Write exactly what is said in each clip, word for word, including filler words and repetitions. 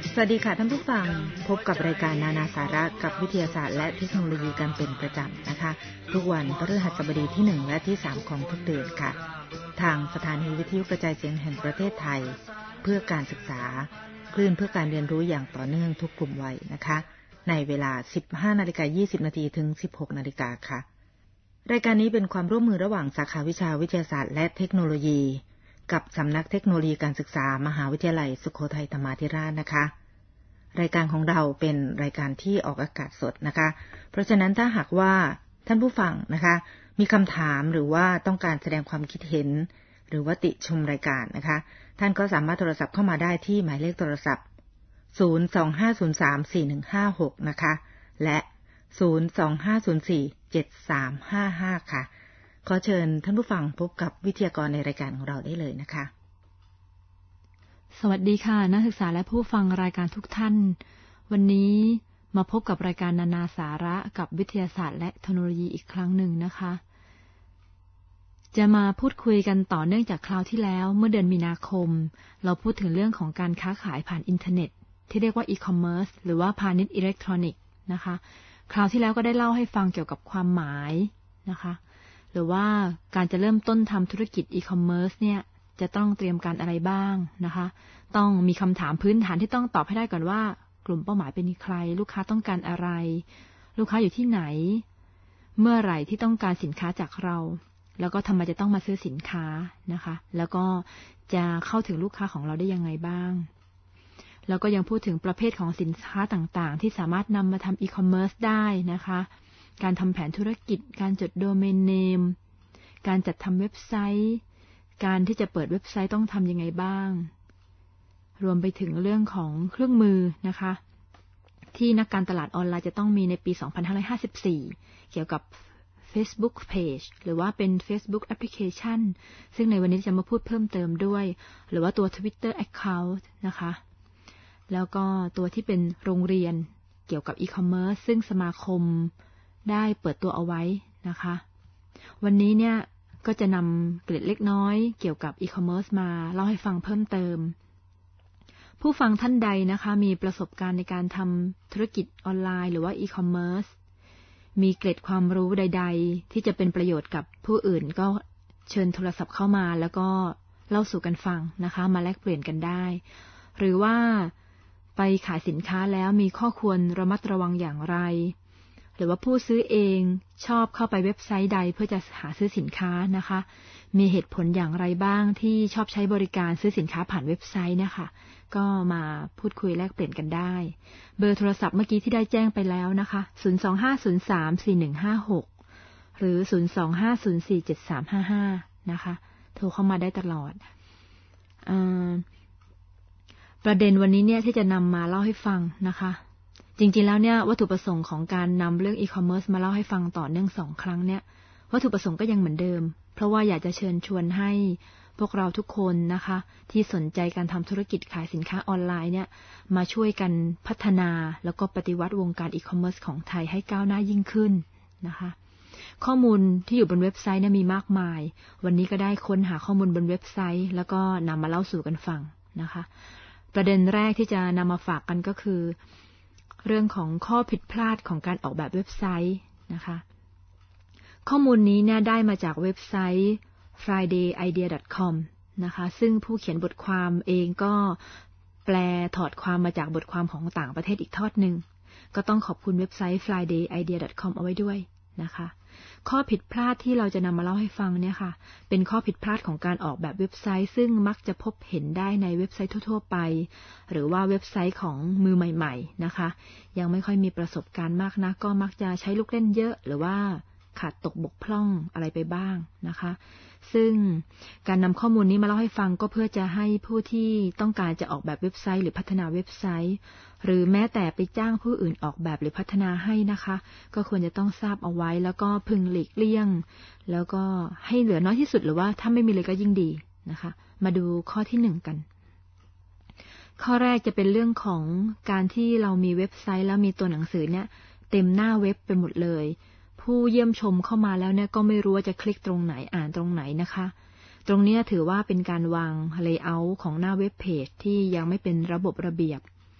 สวัสดีค่ะท่านผู้ฟังพบกับรายการนานาสาระกับวิทยาศาสตร์และเทคโนโลยีกันเป็นประจำนะคะทุกวันพฤหัสบดีที่หนึ่งและที่สามของทุกเดือนค่ะทางสถานีวิทยุกระจายเสียงแห่งประเทศไทยเพื่อการศึกษาคลื่นเพื่อการเรียนรู้อย่างต่อเนื่องทุกกลุ่มวัยนะคะในเวลา สิบห้านาฬิกายี่สิบนาที ถึง สิบหกนาฬิกาค่ะรายการนี้เป็นความร่วมมือระหว่างสาขาวิชาวิทยาศาสตร์และเทคโนโลยีกับสำนักเทคโนโลยีการศึกษามหาวิทยาลัยสุโขทัยธรรมาธิราชนะคะรายการของเราเป็นรายการที่ออกอากาศสดนะคะเพราะฉะนั้นถ้าหากว่าท่านผู้ฟังนะคะมีคำถามหรือว่าต้องการแสดงความคิดเห็นหรือว่าติชมรายการนะคะท่านก็สามารถโทรศัพท์เข้ามาได้ที่หมายเลขโทรศัพท์ศูนย์ สอง ห้า ศูนย์ สาม สี่ หนึ่ง ห้า หกนะคะและศูนย์ สอง ห้า ศูนย์ สี่ เจ็ด สาม ห้า ห้าค่ะขอเชิญท่านผู้ฟังพบกับวิทยากรในรายการของเราได้เลยนะคะสวัสดีค่ะนักศึกษาและผู้ฟังรายการทุกท่านวันนี้มาพบกับรายการนานาสาระกับวิทยาศาสตร์และเทคโนโลยีอีกครั้งหนึ่งนะคะจะมาพูดคุยกันต่อเนื่องจากคราวที่แล้วเมื่อเดือนมีนาคมเราพูดถึงเรื่องของการค้าขายผ่านอินเทอร์เน็ตที่เรียกว่าอีคอมเมิร์ซหรือว่าพาณิชย์อิเล็กทรอนิกส์นะคะคราวที่แล้วก็ได้เล่าให้ฟังเกี่ยวกับความหมายนะคะหรือว่าการจะเริ่มต้นทำธุรกิจอีคอมเมิร์ซเนี่ยจะต้องเตรียมการอะไรบ้างนะคะต้องมีคำถามพื้นฐานที่ต้องตอบให้ได้ก่อนว่ากลุ่มเป้าหมายเป็นใครลูกค้าต้องการอะไรลูกค้าอยู่ที่ไหนเมื่อไหร่ที่ต้องการสินค้าจากเราแล้วก็ทำไมจะต้องมาซื้อสินค้านะคะแล้วก็จะเข้าถึงลูกค้าของเราได้ยังไงบ้างแล้วก็ยังพูดถึงประเภทของสินค้าต่างๆที่สามารถนำมาทำอีคอมเมิร์ซได้นะคะการทำแผนธุรกิจการจดโดเมนเนมการจัดทำเว็บไซต์การที่จะเปิดเว็บไซต์ต้องทำยังไงบ้างรวมไปถึงเรื่องของเครื่องมือนะคะที่นักการตลาดออนไลน์จะต้องมีในปีสองพันห้าร้อยห้าสิบสี่เกี่ยวกับ Facebook Page หรือว่าเป็น Facebook Application ซึ่งในวันนี้จะมาพูดเพิ่มเติมด้วยหรือว่าตัว Twitter Account นะคะแล้วก็ตัวที่เป็นโรงเรียนเกี่ยวกับ e-commerce ซึ่งสมาคมได้เปิดตัวเอาไว้นะคะวันนี้เนี่ยก็จะนำเกร็ดเล็กน้อยเกี่ยวกับ e-commerce มาเล่าให้ฟังเพิ่มเติมผู้ฟังท่านใดนะคะมีประสบการณ์ในการทำธุรกิจออนไลน์หรือว่า e-commerce มีเกร็ดความรู้ใดๆที่จะเป็นประโยชน์กับผู้อื่นก็เชิญโทรศัพท์เข้ามาแล้วก็เล่าสู่กันฟังนะคะมาแลกเปลี่ยนกันได้หรือว่าไปขายสินค้าแล้วมีข้อควรระมัดระวังอย่างไรหรือว่าผู้ซื้อเองชอบเข้าไปเว็บไซต์ใดเพื่อจะหาซื้อสินค้านะคะมีเหตุผลอย่างไรบ้างที่ชอบใช้บริการซื้อสินค้าผ่านเว็บไซต์นะคะก็มาพูดคุยแลกเปลี่ยนกันได้เบอร์โทรศัพท์เมื่อกี้ที่ได้แจ้งไปแล้วนะคะศูนย์ สอง ห้า ศูนย์ สาม สี่ หนึ่ง ห้า หกหรือศูนย์ สอง ห้า ศูนย์ สี่ เจ็ด สาม ห้า ห้านะคะโทรเข้ามาได้ตลอดเอ่อประเด็นวันนี้เนี่ยที่จะนำมาเล่าให้ฟังนะคะจริงๆแล้วเนี่ยวัตถุประสงค์ของการนำเรื่องอีคอมเมิร์ซมาเล่าให้ฟังต่อเนื่องสองครั้งเนี่ยวัตถุประสงค์ก็ยังเหมือนเดิมเพราะว่าอยากจะเชิญชวนให้พวกเราทุกคนนะคะที่สนใจการทำธุรกิจขายสินค้าออนไลน์เนี่ยมาช่วยกันพัฒนาแล้วก็ปฏิวัติวงการอีคอมเมิร์ซของไทยให้ก้าวหน้ายิ่งขึ้นนะคะข้อมูลที่อยู่บนเว็บไซต์เนี่ยมีมากมายวันนี้ก็ได้ค้นหาข้อมูลบนเว็บไซต์แล้วก็นำมาเล่าสู่กันฟังนะคะประเด็นแรกที่จะนำมาฝากกันก็คือเรื่องของข้อผิดพลาดของการออกแบบเว็บไซต์นะคะข้อมูลนี้เนี่ยได้มาจากเว็บไซต์ ไฟรเดย์ ไอเดีย ดอท คอม นะคะซึ่งผู้เขียนบทความเองก็แปลถอดความมาจากบทความของต่างประเทศอีกทอดหนึ่งก็ต้องขอบคุณเว็บไซต์ ไฟรเดย์ ไอเดีย ดอท คอม เอาไว้ด้วยนะคะข้อผิดพลาดที่เราจะนำมาเล่าให้ฟังเนี่ยค่ะเป็นข้อผิดพลาดของการออกแบบเว็บไซต์ซึ่งมักจะพบเห็นได้ในเว็บไซต์ทั่วๆไปหรือว่าเว็บไซต์ของมือใหม่ๆนะคะยังไม่ค่อยมีประสบการณ์มากนักก็มักจะใช้ลูกเล่นเยอะหรือว่าขาดตกบกพร่องอะไรไปบ้างนะคะซึ่งการนำข้อมูลนี้มาเล่าให้ฟังก็เพื่อจะให้ผู้ที่ต้องการจะออกแบบเว็บไซต์หรือพัฒนาเว็บไซต์หรือแม้แต่ไปจ้างผู้อื่นออกแบบหรือพัฒนาให้นะคะก็ควรจะต้องทราบเอาไว้แล้วก็พึงหลีกเลี่ยงแล้วก็ให้เหลือน้อยที่สุดหรือว่าถ้าไม่มีเลยก็ยิ่งดีนะคะมาดูข้อที่หนึ่งกันข้อแรกจะเป็นเรื่องของการที่เรามีเว็บไซต์แล้วมีตัวหนังสือเนี่ยเต็มหน้าเว็บไปหมดเลยผู้เยี่ยมชมเข้ามาแล้วเนี่ยก็ไม่รู้ว่าจะคลิกตรงไหนอ่านตรงไหนนะคะตรงนี้ถือว่าเป็นการวางเลเยอร์ของหน้าเว็บเพจที่ยังไม่เป็นระบบระเบียบ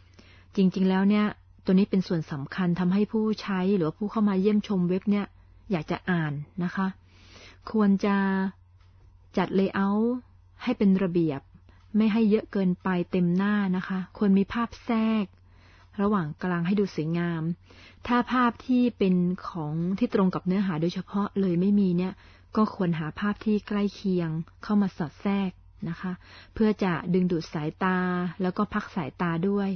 จริงๆแล้วเนี่ยตัวนี้เป็นส่วนสำคัญทำให้ผู้ใช้หรือผู้เข้ามาเยี่ยมชมเว็บเนี่ยอยากจะอ่านนะคะควรจะจัดเลเยอร์ให้เป็นระเบียบไม่ให้เยอะเกินไปเต็มหน้านะคะควรมีภาพแทรกระหว่างกลางให้ดูสวยงามถ้าภาพที่เป็นของที่ตรงกับเนื้อหาโดยเฉพาะเลยไม่มีเนี่ยก็ควรหาภาพที่ใกล้เคียงเข้ามาสอดแทรกนะคะเพื่อจะดึงดูดสายตาแล้วก็พักสายตาด้วย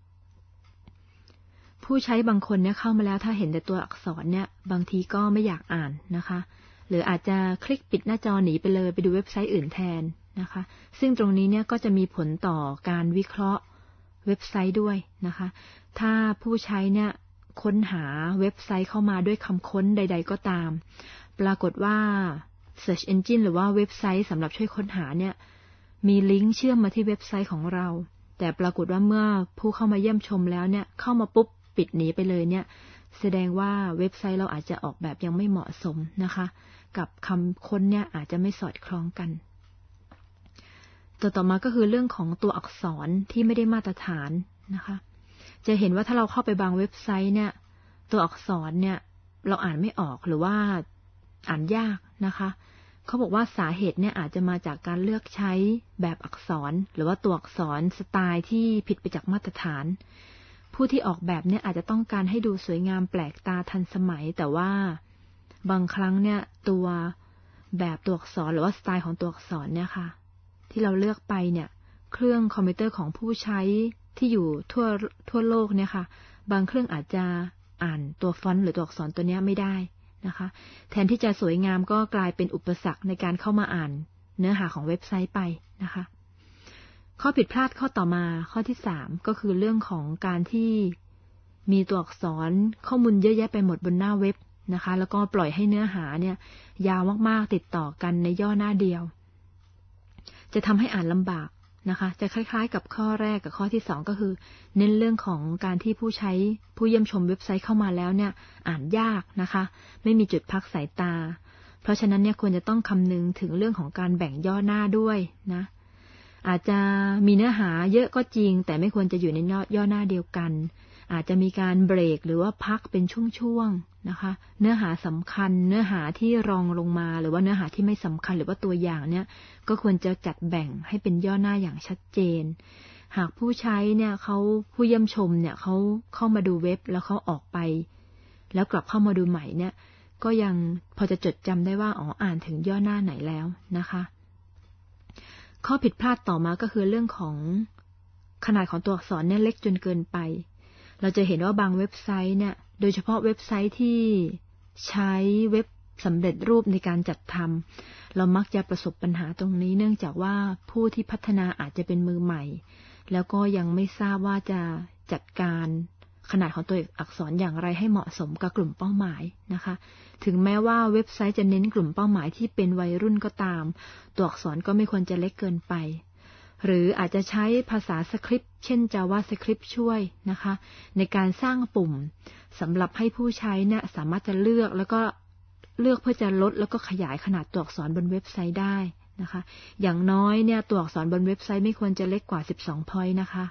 ผู้ใช้บางคนเนี่ยเข้ามาแล้วถ้าเห็นแต่ตัวอักษรเนี่ยบางทีก็ไม่อยากอ่านนะคะหรืออาจจะคลิกปิดหน้าจอหนีไปเลยไปดูเว็บไซต์อื่นแทนนะคะซึ่งตรงนี้เนี่ยก็จะมีผลต่อการวิเคราะห์เว็บไซต์ด้วยนะคะถ้าผู้ใช้เนี่ยค้นหาเว็บไซต์เข้ามาด้วยคำค้นใดๆก็ตามปรากฏว่า Search Engine หรือว่าเว็บไซต์สำหรับช่วยค้นหาเนี่ยมีลิงก์เชื่อมมาที่เว็บไซต์ของเราแต่ปรากฏว่าเมื่อผู้เข้ามาเยี่ยมชมแล้วเนี่ยเข้ามาปุ๊บปิดหนีไปเลยเนี่ยแสดงว่าเว็บไซต์เราอาจจะออกแบบยังไม่เหมาะสมนะคะกับคำค้นเนี่ยอาจจะไม่สอดคล้องกันตัวต่อมาก็คือเรื่องของตัวอักษรที่ไม่ได้มาตรฐานนะคะจะเห็นว่าถ้าเราเข้าไปบางเว็บไซต์เนี่ยตัวอักษรเนี่ยเราอ่านไม่ออกหรือว่าอ่านยากนะคะเขาบอกว่าสาเหตุเนี่ยอาจจะมาจากการเลือกใช้แบบอักษรหรือว่าตัวอักษรสไตล์ที่ผิดไปจากมาตรฐานผู้ที่ออกแบบเนี่ยอาจจะต้องการให้ดูสวยงามแปลกตาทันสมัยแต่ว่าบางครั้งเนี่ยตัวแบบตัวอักษรหรือว่าสไตล์ของตัวอักษรเนี่ยค่ะที่เราเลือกไปเนี่ยเครื่องคอมพิวเตอร์ของผู้ใช้ที่อยู่ทั่วทั่วโลกเนี่ยค่ะบางเครื่องอาจจะอ่านตัวฟอนต์หรือตัวอักษรตัวนี้ไม่ได้นะคะแทนที่จะสวยงามก็กลายเป็นอุปสรรคในการเข้ามาอ่านเนื้อหาของเว็บไซต์ไปนะคะข้อผิดพลาดข้อต่อมาข้อที่สามก็คือเรื่องของการที่มีตัวอักษรข้อมูลเยอะแยะไปหมดบนหน้าเว็บนะคะแล้วก็ปล่อยให้เนื้อหาเนี่ยยาวมากๆติดต่อกันในย่อหน้าเดียวจะทำให้อ่านลำบากนะคะจะคล้ายๆกับข้อแรกกับข้อที่สองก็คือเน้นเรื่องของการที่ผู้ใช้ผู้เยี่ยมชมเว็บไซต์เข้ามาแล้วเนี่ยอ่านยากนะคะไม่มีจุดพักสายตาเพราะฉะนั้นเนี่ยควรจะต้องคำนึงถึงเรื่องของการแบ่งย่อหน้าด้วยนะอาจจะมีเนื้อหาเยอะก็จริงแต่ไม่ควรจะอยู่ในย่อหน้าเดียวกันอาจจะมีการเบรกหรือว่าพักเป็นช่วงๆนะคะเนื้อหาสำคัญเนื้อหาที่รองลงมาหรือว่าเนื้อหาที่ไม่สำคัญหรือว่าตัวอย่างเนี่ยก็ควรจะจัดแบ่งให้เป็นย่อหน้าอย่างชัดเจนหากผู้ใช้เนี่ยเขาผู้เยี่ยมชมเนี่ยเขาเข้ามาดูเว็บแล้วเขาออกไปแล้วกลับเข้ามาดูใหม่เนี่ยก็ยังพอจะจดจำได้ว่าอ๋ออ่านถึงย่อหน้าไหนแล้วนะคะข้อผิดพลาดต่อมาก็คือเรื่องของขนาดของตัวอักษรเนี่ยเล็กจนเกินไปเราจะเห็นว่าบางเว็บไซต์เนี่ยโดยเฉพาะเว็บไซต์ที่ใช้เว็บสำเร็จรูปในการจัดทำเรามักจะประสบปัญหาตรงนี้เนื่องจากว่าผู้ที่พัฒนาอาจจะเป็นมือใหม่แล้วก็ยังไม่ทราบว่าจะจัดการขนาดของตัวอักษรอย่างไรให้เหมาะสมกับกลุ่มเป้าหมายนะคะถึงแม้ว่าเว็บไซต์จะเน้นกลุ่มเป้าหมายที่เป็นวัยรุ่นก็ตามตัวอักษรก็ไม่ควรจะเล็กเกินไปหรืออาจจะใช้ภาษาสคริปต์เช่น JavaScript ช่วยนะคะในการสร้างปุ่มสำหรับให้ผู้ใช้เนี่ยสามารถจะเลือกแล้วก็เลือกเพื่อจะลดแล้วก็ขยายขนาดตัวอักษรบนเว็บไซต์ได้นะคะอย่างน้อยเนี่ยตัวอักษรบนเว็บไซต์ไม่ควรจะเล็กกว่าสิบสอง point นะคะ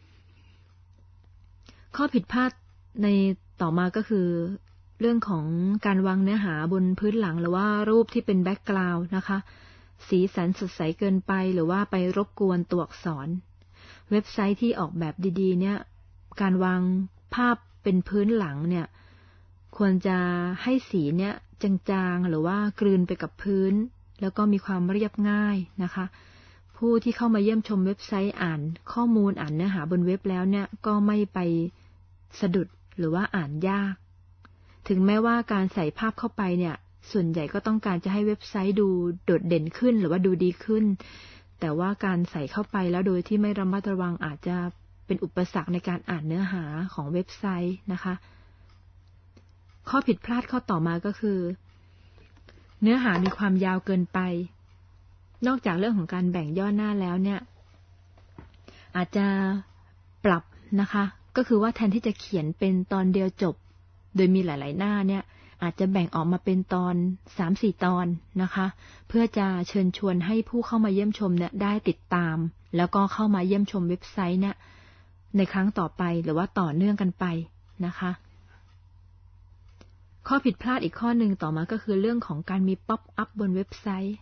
ข้อผิดพลาดในต่อมาก็คือเรื่องของการวางเนื้อหาบนพื้นหลังหรือว่ารูปที่เป็นแบ็กกราวด์นะคะสีสันสดใสเกินไปหรือว่าไปรบกวนตัวอักษรเว็บไซต์ที่ออกแบบดีๆเนี่ยการวางภาพเป็นพื้นหลังเนี่ยควรจะให้สีเนี่ยจางๆหรือว่ากลืนไปกับพื้นแล้วก็มีความเรียบง่ายนะคะผู้ที่เข้ามาเยี่ยมชมเว็บไซต์อ่านข้อมูลอ่านเนื้อหาบนเว็บแล้วเนี่ยก็ไม่ไปสะดุดหรือว่าอ่านยากถึงแม้ว่าการใส่ภาพเข้าไปเนี่ยส่วนใหญ่ก็ต้องการจะให้เว็บไซต์ดูโดดเด่นขึ้นหรือว่าดูดีขึ้นแต่ว่าการใส่เข้าไปแล้วโดยที่ไม่ระมัดระวังอาจจะเป็นอุปสรรคในการอ่านเนื้อหาของเว็บไซต์นะคะข้อผิดพลาดข้อต่อมาก็คือเนื้อหามีความยาวเกินไปนอกจากเรื่องของการแบ่งย่อหน้าแล้วเนี่ยอาจจะปรับนะคะก็คือว่าแทนที่จะเขียนเป็นตอนเดียวจบโดยมีหลายๆหน้าเนี่ยอาจจะแบ่งออกมาเป็นตอน สามถึงสี่ ตอนนะคะเพื่อจะเชิญชวนให้ผู้เข้ามาเยี่ยมชมเนี่ยได้ติดตามแล้วก็เข้ามาเยี่ยมชมเว็บไซต์เนี่ยในครั้งต่อไปหรือว่าต่อเนื่องกันไปนะคะข้อผิดพลาดอีกข้อหนึ่งต่อมาก็คือเรื่องของการมีป๊อปอัพบนเว็บไซต์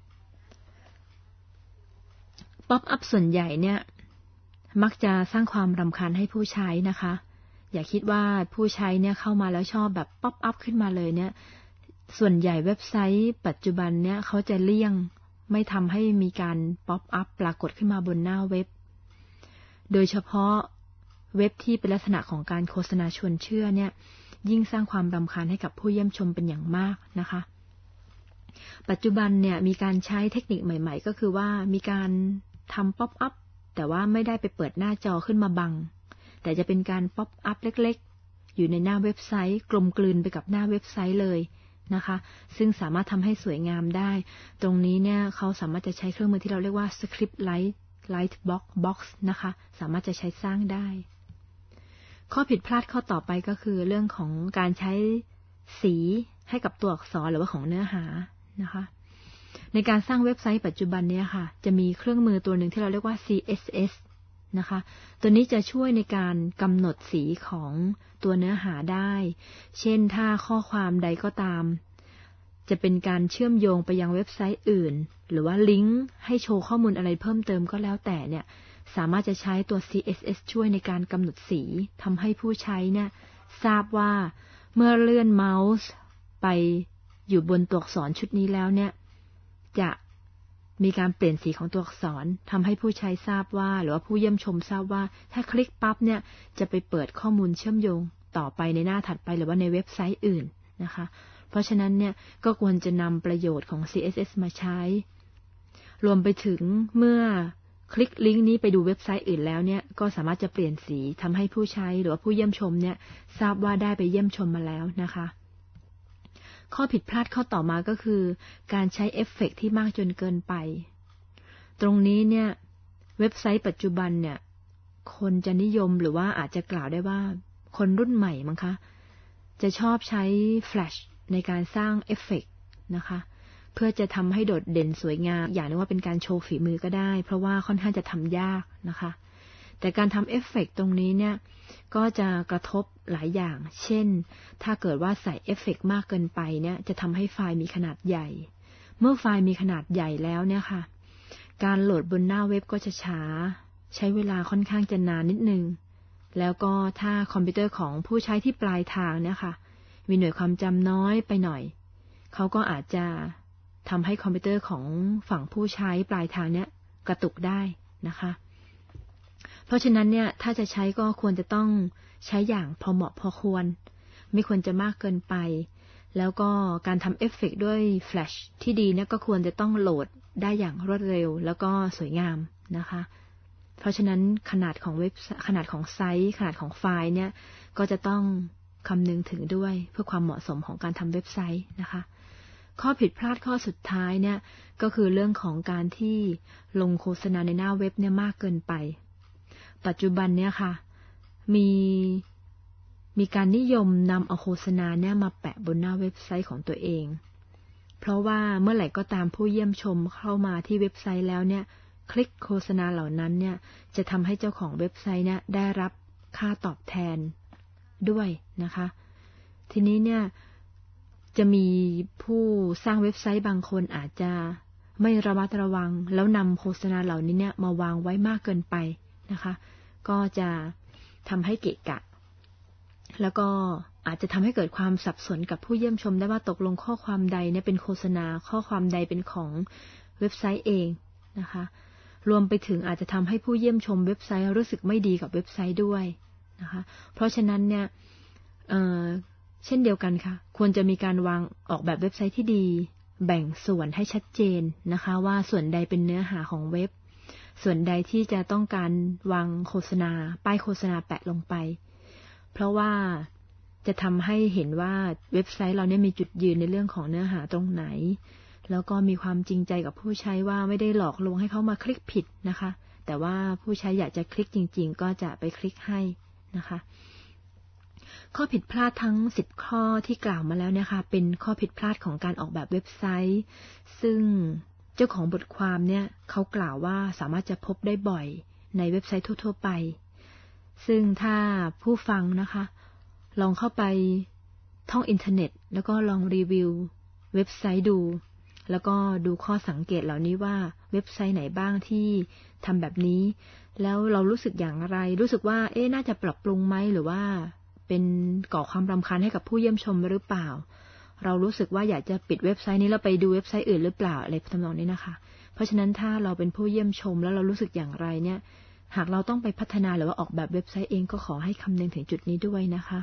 ป๊อปอัพส่วนใหญ่เนี่ยมักจะสร้างความรำคาญให้ผู้ใช้นะคะอย่าคิดว่าผู้ใช้เนี่ยเข้ามาแล้วชอบแบบป๊อปอัพขึ้นมาเลยเนี่ยส่วนใหญ่เว็บไซต์ปัจจุบันเนี่ยเขาจะเลี่ยงไม่ทำให้มีการป๊อปอัพปรากฏขึ้นมาบนหน้าเว็บโดยเฉพาะเว็บที่เป็นลักษณะของการโฆษณาชวนเชื่อเนี่ยยิ่งสร้างความรำคาญให้กับผู้เยี่ยมชมเป็นอย่างมากนะคะปัจจุบันเนี่ยมีการใช้เทคนิคใหม่ๆก็คือว่ามีการทำป๊อปอัพแต่ว่าไม่ได้ไปเปิดหน้าจอขึ้นมาบังแต่จะเป็นการป๊อปอัพเล็กๆอยู่ในหน้าเว็บไซต์กลมกลืนไปกับหน้าเว็บไซต์เลยนะคะซึ่งสามารถทำให้สวยงามได้ตรงนี้เนี่ยเขาสามารถจะใช้เครื่องมือที่เราเรียกว่า Script Light Light Box Box นะคะสามารถจะใช้สร้างได้ข้อผิดพลาดข้อต่อไปก็คือเรื่องของการใช้สีให้กับตัวอักษรหรือว่าของเนื้อหานะคะในการสร้างเว็บไซต์ปัจจุบันนี้ค่ะจะมีเครื่องมือตัวหนึ่งที่เราเรียกว่า ซี เอส เอส นะคะตัวนี้จะช่วยในการกำหนดสีของตัวเนื้อหาได้เช่นถ้าข้อความใดก็ตามจะเป็นการเชื่อมโยงไปยังเว็บไซต์อื่นหรือว่าลิงก์ให้โชว์ข้อมูลอะไรเพิ่มเติมก็แล้วแต่เนี่ยสามารถจะใช้ตัว ซี เอส เอส ช่วยในการกำหนดสีทำให้ผู้ใช้เนี่ยทราบว่าเมื่อเลื่อนเมาส์ไปอยู่บนตัวอักษรชุดนี้แล้วเนี่ยจะมีการเปลี่ยนสีของตัวอักษรทำให้ผู้ใช้ทราบว่าหรือว่าผู้เยี่ยมชมทราบว่าถ้าคลิกปั๊บเนี่ยจะไปเปิดข้อมูลเชื่อมโยงต่อไปในหน้าถัดไปหรือว่าในเว็บไซต์อื่นนะคะเพราะฉะนั้นเนี่ยก็ควรจะนำประโยชน์ของ ซี เอส เอส มาใช้รวมไปถึงเมื่อคลิกลิงก์นี้ไปดูเว็บไซต์อื่นแล้วเนี่ยก็สามารถจะเปลี่ยนสีทำให้ผู้ใช้หรือว่าผู้เยี่ยมชมเนี่ยทราบว่าได้ไปเยี่ยมชมมาแล้วนะคะข้อผิดพลาดข้อต่อมาก็คือการใช้เอฟเฟกต์ที่มากจนเกินไปตรงนี้เนี่ยเว็บไซต์ปัจจุบันเนี่ยคนจะนิยมหรือว่าอาจจะกล่าวได้ว่าคนรุ่นใหม่มั้งคะจะชอบใช้แฟลชในการสร้างเอฟเฟกต์นะคะเพื่อจะทำให้โดดเด่นสวยงามอย่างนึกว่าเป็นการโชว์ฝีมือก็ได้เพราะว่าค่อนข้างจะทำยากนะคะแต่การทำเอฟเฟกต์ตรงนี้เนี่ยก็จะกระทบหลายอย่างเช่นถ้าเกิดว่าใส่เอฟเฟกต์มากเกินไปเนี่ยจะทำให้ไฟล์มีขนาดใหญ่เมื่อไฟล์มีขนาดใหญ่แล้วเนี่ยค่ะการโหลดบนหน้าเว็บก็จะช้าใช้เวลาค่อนข้างจะนานนิดนึงแล้วก็ถ้าคอมพิวเตอร์ของผู้ใช้ที่ปลายทางเนี่ยค่ะมีหน่วยความจำน้อยไปหน่อยเขาก็อาจจะทำให้คอมพิวเตอร์ของฝั่งผู้ใช้ปลายทางเนี่ยกระตุกได้นะคะเพราะฉะนั้นเนี่ยถ้าจะใช้ก็ควรจะต้องใช้อย่างพอเหมาะพอควรไม่ควรจะมากเกินไปแล้วก็การทำเอฟเฟกต์ด้วยแฟลชที่ดีเนี่ยก็ควรจะต้องโหลดได้อย่างรวดเร็วแล้วก็สวยงามนะคะเพราะฉะนั้นขนาดของเว็บขนาดของไซต์ขนาดของไฟล์เนี่ยก็จะต้องคำนึงถึงด้วยเพื่อความเหมาะสมของการทำเว็บไซต์นะคะข้อผิดพลาดข้อสุดท้ายเนี่ยก็คือเรื่องของการที่ลงโฆษณาในหน้าเว็บเนี่ยมากเกินไปปัจจุบันเนี่ยค่ะมีมีการนิยมนำเอาโฆษณาเนี่ยมาแปะบนหน้าเว็บไซต์ของตัวเองเพราะว่าเมื่อไหร่ก็ตามผู้เยี่ยมชมเข้ามาที่เว็บไซต์แล้วเนี่ยคลิกโฆษณาเหล่านั้นเนี่ยจะทำให้เจ้าของเว็บไซต์เนี่ยได้รับค่าตอบแทนด้วยนะคะทีนี้เนี่ยจะมีผู้สร้างเว็บไซต์บางคนอาจจะไม่ระมัดระวังแล้วนำโฆษณาเหล่านี้เนี่ยมาวางไว้มากเกินไปนะคะก็จะทำให้เกะกะแล้วก็อาจจะทำให้เกิดความสับสนกับผู้เยี่ยมชมได้ว่าตกลงข้อความใดเนี่ยเป็นโฆษณาข้อความใดเป็นของเว็บไซต์เองนะคะรวมไปถึงอาจจะทำให้ผู้เยี่ยมชมเว็บไซต์รู้สึกไม่ดีกับเว็บไซต์ด้วยนะคะเพราะฉะนั้นเนี่ยเอ่อเช่นเดียวกันค่ะควรจะมีการวางออกแบบเว็บไซต์ที่ดีแบ่งส่วนให้ชัดเจนนะคะว่าส่วนใดเป็นเนื้อหาของเว็บส่วนใดที่จะต้องการวางโฆษณาป้ายโฆษณาแปะลงไปเพราะว่าจะทำให้เห็นว่าเว็บไซต์เราเนี่ยมีจุดยืนในเรื่องของเนื้อหาตรงไหนแล้วก็มีความจริงใจกับผู้ใช้ว่าไม่ได้หลอกลวงให้เขามาคลิกผิดนะคะแต่ว่าผู้ใช้อยากจะคลิกจริงๆก็จะไปคลิกให้นะคะข้อผิดพลาดทั้งสิบข้อที่กล่าวมาแล้วเนี่ยค่ะเป็นข้อผิดพลาดของการออกแบบเว็บไซต์ซึ่งเจ้าของบทความเนี่ยเขากล่าวว่าสามารถจะพบได้บ่อยในเว็บไซต์ทั่วๆไปซึ่งถ้าผู้ฟังนะคะลองเข้าไปท่องอินเทอร์เน็ตแล้วก็ลองรีวิวเว็บไซต์ดูแล้วก็ดูข้อสังเกตเหล่านี้ว่าเว็บไซต์ไหนบ้างที่ทำแบบนี้แล้วเรารู้สึกอย่างไรรู้สึกว่าเอ๊ะน่าจะปรับปรุงไหมหรือว่าเป็นก่อความรำคาญให้กับผู้เยี่ยมชมหรือเปล่าเรารู้สึกว่าอยากจะปิดเว็บไซต์นี้แล้วไปดูเว็บไซต์อื่นหรือเปล่าอะไรทำนองนี้นะคะเพราะฉะนั้นถ้าเราเป็นผู้เยี่ยมชมแล้วเรารู้สึกอย่างไรเนี่ยหากเราต้องไปพัฒนาหรือว่าออกแบบเว็บไซต์เองก็ขอให้คำนึงถึงจุดนี้ด้วยนะคะ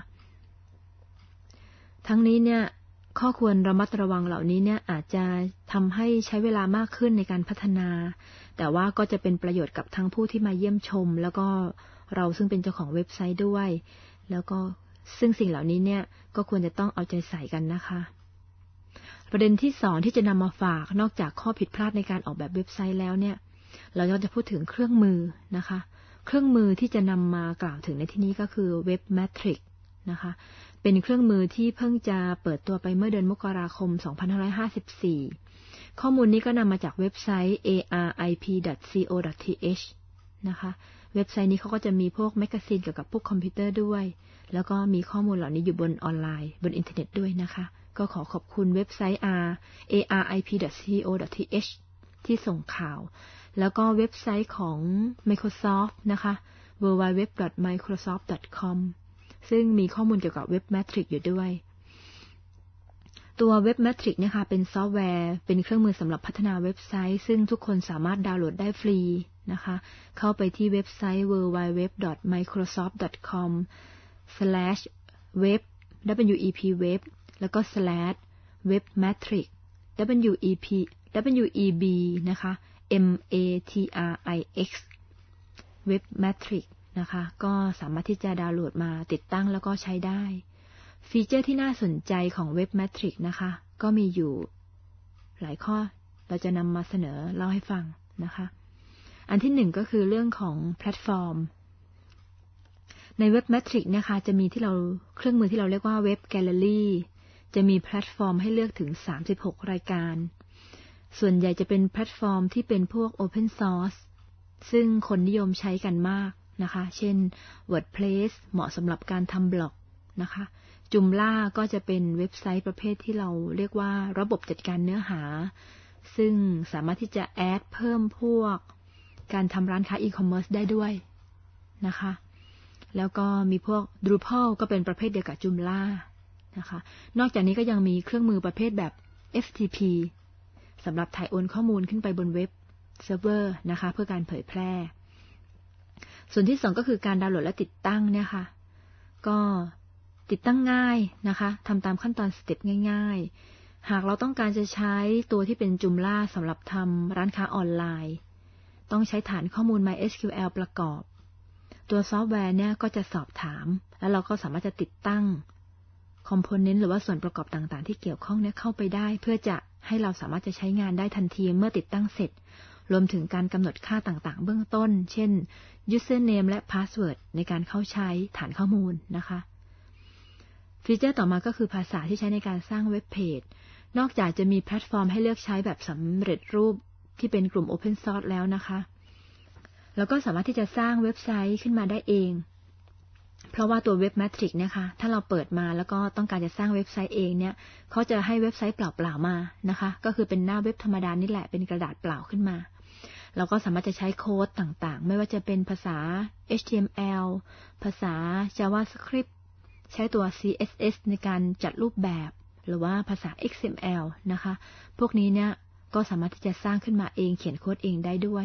ทั้งนี้เนี่ยข้อควรระมัดระวังเหล่านี้เนี่ยอาจจะทำให้ใช้เวลามากขึ้นในการพัฒนาแต่ว่าก็จะเป็นประโยชน์กับทั้งผู้ที่มาเยี่ยมชมแล้วก็เราซึ่งเป็นเจ้าของเว็บไซต์ด้วยแล้วก็ซึ่งสิ่งเหล่านี้เนี่ยก็ควรจะต้องเอาใจใส่กันนะคะประเด็นที่สองที่จะนำมาฝากนอกจากข้อผิดพลาดในการออกแบบเว็บไซต์แล้วเนี่ยเราก็จะพูดถึงเครื่องมือนะคะเครื่องมือที่จะนำมากล่าวถึงในที่นี้ก็คือเว็บแมทริกนะคะเป็นเครื่องมือที่เพิ่งจะเปิดตัวไปเมื่อเดือนมกราคมสองพันห้าร้อยห้าสิบสี่ข้อมูลนี้ก็นำมาจากเว็บไซต์ เอ อาร์ ไอ พี ดอท ซี โอ ดอท ที เอช นะคะเว็บไซต์นี้เขาก็จะมีพวกแมกกาซีนเกี่ยวกับพวกคอมพิวเตอร์ด้วยแล้วก็มีข้อมูลเหล่านี้อยู่บนออนไลน์บนอินเทอร์เน็ตด้วยนะคะก็ขอขอบคุณเว็บไซต์ เอ อาร์ ไอ พี ดอท ซี โอ ดอท ที เอช ที่ส่งข่าวแล้วก็เว็บไซต์ของ Microsoft นะคะ ดับเบิลยู ดับเบิลยู ดับเบิลยู ดอท ไมโครซอฟท์ ดอท คอม ซึ่งมีข้อมูลเกี่ยวกับเว็บแมทริกอยู่ด้วยตัวเว็บแมทริกเนี่ยค่ะเป็นซอฟต์แวร์เป็นเครื่องมือสำหรับพัฒนาเว็บไซต์ซึ่งทุกคนสามารถดาวน์โหลดได้ฟรีนะคะเข้าไปที่เว็บไซต์ ดับเบิลยู ดับเบิลยู ดับเบิลยู ดอท ไมโครซอฟท์ ดอท คอม สแลช เว็บ ดับเบิลยู อี พี เว็บ แล้วก็ slash เว็บ matrix ดับเบิลยู อี พี ดับเบิลยู อี บี นะคะ M A T R I X เว็บ matrix นะคะก็สามารถที่จะดาวน์โหลดมาติดตั้งแล้วก็ใช้ได้ฟีเจอร์ที่น่าสนใจของเว็บ matrix นะคะก็มีอยู่หลายข้อเราจะนำมาเสนอเล่าให้ฟังนะคะอันที่หนึ่งก็คือเรื่องของแพลตฟอร์มในเว็บ Matrix นะคะจะมีที่เราเครื่องมือที่เราเรียกว่าเว็บแกลเลอรี่จะมีแพลตฟอร์มให้เลือกถึงสามสิบหกรายการส่วนใหญ่จะเป็นแพลตฟอร์มที่เป็นพวก Open Source ซึ่งคนนิยมใช้กันมากนะคะเช่น WordPress เหมาะสำหรับการทำบล็อกนะคะ Joomla ก็จะเป็นเว็บไซต์ประเภทที่เราเรียกว่าระบบจัดการเนื้อหาซึ่งสามารถที่จะแอดเพิ่มพวกการทำร้านค้าอีคอมเมิร์ซได้ด้วยนะคะแล้วก็มีพวก Drupal ก็เป็นประเภทเดียวกับ Joomla นะคะนอกจากนี้ก็ยังมีเครื่องมือประเภทแบบ เอฟ ที พี สำหรับถ่ายโอนข้อมูลขึ้นไปบนเว็บเซิร์ฟเวอร์นะคะเพื่อการเผยแพร่ส่วนที่สองก็คือการดาวน์โหลดและติดตั้งเนี่ยค่ะก็ติดตั้งง่ายนะคะทำตามขั้นตอนสเต็ปง่ายๆหากเราต้องการจะใช้ตัวที่เป็น Joomla สำหรับทำร้านค้าออนไลน์ต้องใช้ฐานข้อมูล MySQL ประกอบตัวซอฟต์แวร์เนี่ยก็จะสอบถามแล้วเราก็สามารถจะติดตั้งคอมโพเนนต์หรือว่าส่วนประกอบต่างๆที่เกี่ยวข้องเนี่ยเข้าไปได้เพื่อจะให้เราสามารถจะใช้งานได้ทันทีเมื่อติดตั้งเสร็จรวมถึงการกำหนดค่าต่างๆเบื้องต้นเช่น username และ password ในการเข้าใช้ฐานข้อมูลนะคะฟีเจอร์ต่อมาก็คือภาษาที่ใช้ในการสร้างเว็บเพจนอกจากจะมีแพลตฟอร์มให้เลือกใช้แบบสำเร็จรูปที่เป็นกลุ่ม Open Source แล้วนะคะแล้วก็สามารถที่จะสร้างเว็บไซต์ขึ้นมาได้เองเพราะว่าตัวเว็บ Matrix เนี่ยค่ะถ้าเราเปิดมาแล้วก็ต้องการจะสร้างเว็บไซต์เองเนี่ยเขาจะให้เว็บไซต์เปล่าๆมานะคะก็คือเป็นหน้าเว็บธรรมดานี่แหละเป็นกระดาษเปล่าขึ้นมาเราก็สามารถจะใช้โค้ดต่างๆไม่ว่าจะเป็นภาษา เอช ที เอ็ม แอล ภาษา JavaScript ใช้ตัว ซี เอส เอส ในการจัดรูปแบบหรือว่าภาษา เอ็กซ์ เอ็ม แอล นะคะพวกนี้เนี่ยก็สามารถที่จะสร้างขึ้นมาเองเขียนโค้ดเองได้ด้วย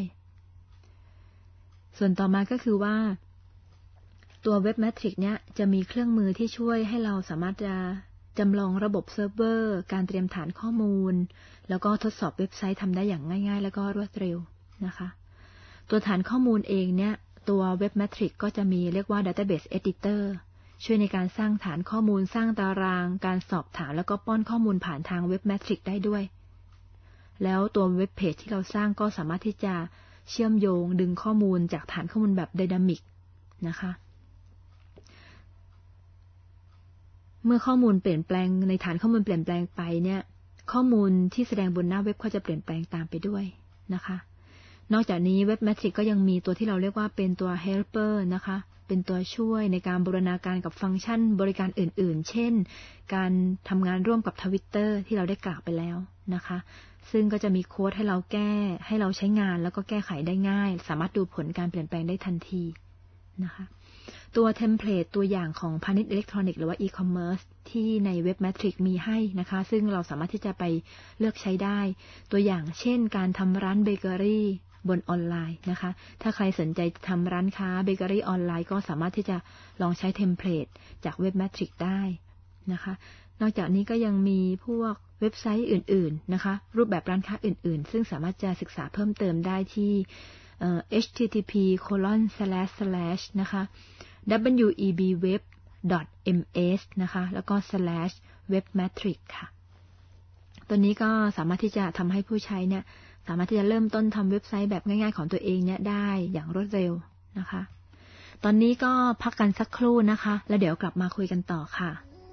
ส่วนต่อมาก็คือว่าตัวเว็บ Matrix เนี่ยจะมีเครื่องมือที่ช่วยให้เราสามารถจะจำลองระบบเซิร์ฟเวอร์การเตรียมฐานข้อมูลแล้วก็ทดสอบเว็บไซต์ทำได้อย่างง่ายๆแล้วก็รวดเร็วนะคะตัวฐานข้อมูลเองเนี่ยตัวเว็บ Matrix ก็จะมีเรียกว่า Database Editor ช่วยในการสร้างฐานข้อมูลสร้างตารางการสอบถามแล้วก็ป้อนข้อมูลผ่านทางเว็บ Matrix ได้ด้วยแล้วตัวเว็บเพจที่เราสร้างก็สามารถที่จะเชื่อมโยงดึงข้อมูลจากฐานข้อมูลแบบไดนามิกนะคะเมื่อข้อมูลเปลี่ยนแปลงในฐานข้อมูลเปลี่ยนแปลงไปเนี่ยข้อมูลที่แสดงบนหน้าเว็บก็จะเปลี่ยนแปลงตามไปด้วยนะคะนอกจากนี้เว็บแมทริกก็ยังมีตัวที่เราเรียกว่าเป็นตัว helper นะคะเป็นตัวช่วยในการบูรณาการกับฟังก์ชันบริการอื่นๆเช่นการทำงานร่วมกับ Twitter ที่เราได้กล่าวไปแล้วนะคะซึ่งก็จะมีโค้ดให้เราแก้ให้เราใช้งานแล้วก็แก้ไขได้ง่ายสามารถดูผลการเปลี่ยนแปลงได้ทันทีนะคะตัวเทมเพลตตัวอย่างของพาณิชย์อิเล็กทรอนิกส์หรือว่าอีคอมเมิร์ซที่ในเว็บแมทริกมีให้นะคะซึ่งเราสามารถที่จะไปเลือกใช้ได้ตัวอย่างเช่นการทำร้านเบเกอรี่บนออนไลน์นะคะถ้าใครสนใจทำร้านค้าเบเกอรี่ออนไลน์ก็สามารถที่จะลองใช้เทมเพลตจากเว็บแมทริกได้นะคะนอกจากนี้ก็ยังมีพวกเว็บไซต์อื่นๆนะคะรูปแบบร้านค้าอื่นๆซึ่งสามารถจะศึกษาเพิ่มเติมได้ที่ เอ่อ เอช ที ที พี โคลอน สแลช สแลช นะคะ ดับเบิลยู อี บี เว็บ ดอท เอ็ม เอส นะคะแล้วก็ slash webmatrix ค่ะตัวนี้ก็สามารถที่จะทำให้ผู้ใช้เนี่ยสามารถที่จะเริ่มต้นทำเว็บไซต์แบบง่ายๆของตัวเองเนี่ยได้อย่างรวดเร็วนะคะตอนนี้ก็พักกันสักครู่นะคะแล้วเดี๋ยวกลับมาคุยกันต่อค่ะ